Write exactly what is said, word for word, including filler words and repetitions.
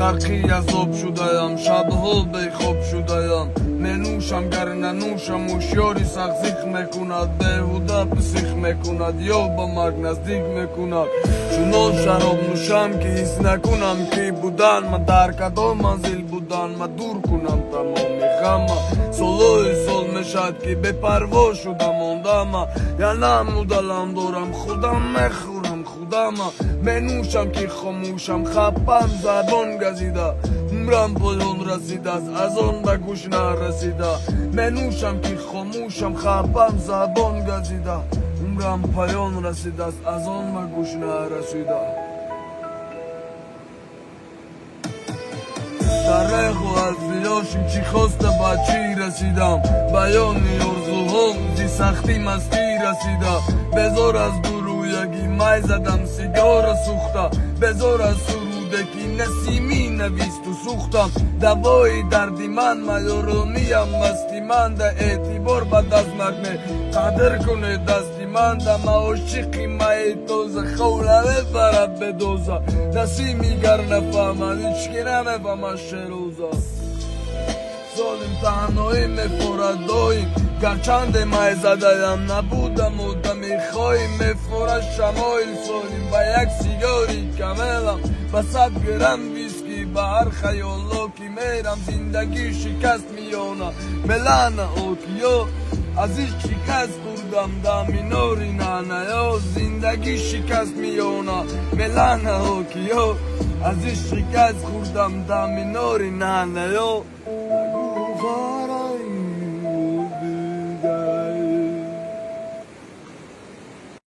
غرقی از آب شده‌ام، شبها بیخواب شده‌ام. ننوشم گر ننوشم هوشیاری سخزیخ میکند، بیهوده پسیخ میکند یا با مرگ نزدیک میکند. چون شراب نوشم که حس نکنم که بودن ما در کدام منزل بودن ما دور کنم تمام غم. سالای سال میشد که بپروا شدم ماندم، یا نمودلم دارم خودم میخورم خودم. منوشم که خاموشم خپم زبان گزیده، عمرم پایان رسیده از آن به گوش نرسیده. منوشم که خاموشم خپم زبان گزیده، عمرم پایان رسیده از آن به گوش نرسیده. در ریخ و الفیاشیم چی خواسته با چی رسیدم، بیان ارزوهام زی سختی مستی رسیده. بزار از گرویگی می زدم سیگار سوخته، بزار از سرودگی نسیمی نویست و سوختم. دوای دردی من میارمیم مستی من، ده اعتبار به دست مکنه قدر کنه دستی من. ده معاشقی می تازه خوله برد به دوزه، نسیمی گر نفهمد هیچ که نمیفهمد شروزه. سالیم تنهایی میفورد دایم، گرچند می زدهیم نبودم و دمی خواهیم. میفورد شمایل سالیم و یک سیگاری کملم، و صد گرم ویسکی به هر خیالا که میرم. زندگی شکست میانه ملن آتیا، از این شکست خوردم دمیناری نانه یا. زندگی شکست میانه ملن آتیا، از این شکست خوردم دمیناری نانه یا.